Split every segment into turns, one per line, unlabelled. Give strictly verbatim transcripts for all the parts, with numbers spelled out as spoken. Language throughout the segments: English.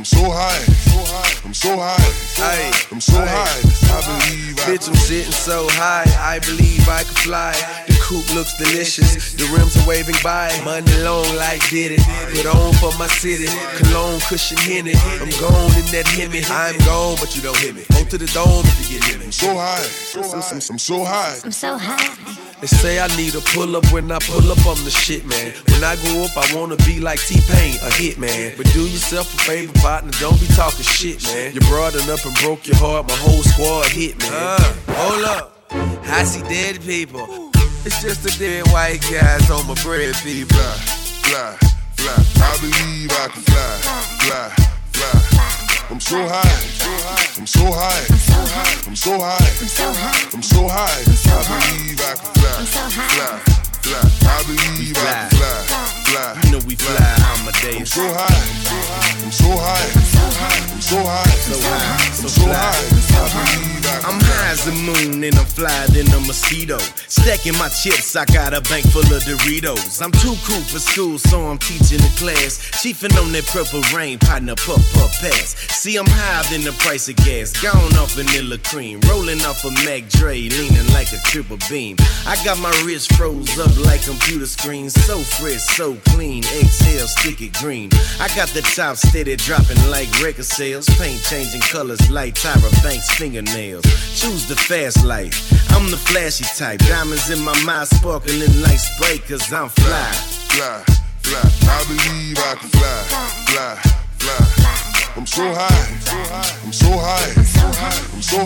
I'm so high, I'm so high,
Ay,
I'm so
ay.
high, I believe I
Bitch, I'm sitting so high, I believe I can fly. The coupe looks delicious, the rims are waving by. Money long like did it, put on for my city. Cologne, cushion, Henny, I'm gone in that Hemi. I'm gone, but you don't hit me. On to the dome if you get hit me.
I'm so high, I'm, I'm, I'm so high.
I'm so high.
They say I need a pull up when I pull up on the shit, man. When I grow up, I wanna be like T-Pain, a hit, man. But do yourself a favor, partner, don't be talking shit, man. You broadened up and broke your heart, my whole squad hit, man. Uh, hold up, I see dead people. It's just the dead white guys on my bread, people.
Fly, fly, fly, I believe I can fly, fly, fly. I'm so high, I'm so high, I'm so high, I'm so high, I believe I can fly, fly, fly, I believe I can fly, fly.
You know we fly,
I'm
Amadeus.
so high, I'm so high, I'm so high,
So high,
I'm
so
so
fly.
high, I believe I
I'm
can
high as the moon and I'm fly than a mosquito. Stacking my chips, I got a bank full of Doritos. I'm too cool for school, so I'm teaching the class. Chiefin' on that purple rain, partner, puff, puff, pass. See, I'm higher than the price of gas. Gone off vanilla cream, rolling off a Mac Dre, leaning like a triple beam. I got my wrist froze up like computer screens. So fresh, so clean, exhale, stick it green. I got the top steady dropping like record sales. Paint changing colors like Tyra Banks' fingernails. Choose the fast life, I'm the flashy type. Diamonds in my mouth sparkling like Sprite, cause I'm fly.
fly, fly, I believe I can fly, fly, fly. I'm so high, I'm so high, I'm so high, I'm so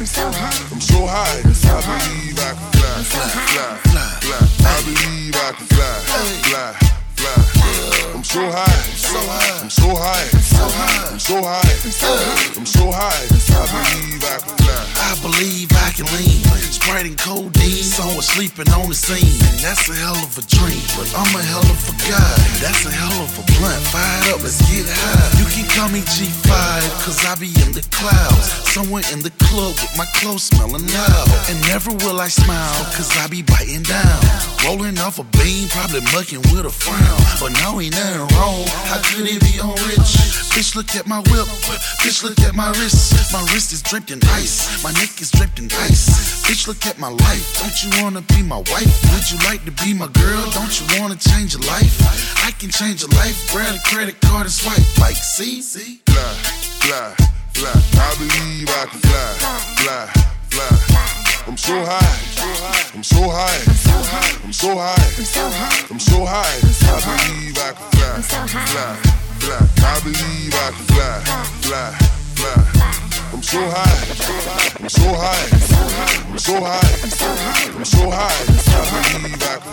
high, I believe I can fly, fly, fly, fly. I believe I can fly, fly, fly. I'm so high, I'm so high, I'm so high, I'm so high, I'm so high, I believe I can fly.
I believe I can lean, Sprite and codeine, someone sleeping on the scene. That's a hell of a dream, but I'm a hell of a guy. That's a hell of a blunt, fired up, let's get high. You can call me G five, cause I be in the clouds, somewhere in the club with my clothes smelling loud. And never will I smile, cause I be biting down, rolling off a beam, probably mucking with a frown. But no, ain't nothing wrong, how could it be on rich? Bitch, look at my whip, bitch, look at my wrist. My wrist is dripped in ice, my neck is dripped in ice. Bitch, look at my life, don't you wanna be my wife? Would you like to be my girl, don't you wanna change your life? I can change your life, grab a credit card and swipe. Like, see, see?
Fly, fly, fly, I believe I can fly, fly, fly. I'm so high, I'm so high, I'm so high, I'm so high, I believe I can fly, fly, fly, I believe I can fly, fly, fly. I'm so high, I'm so high, I'm so high, I'm so high, I believe I can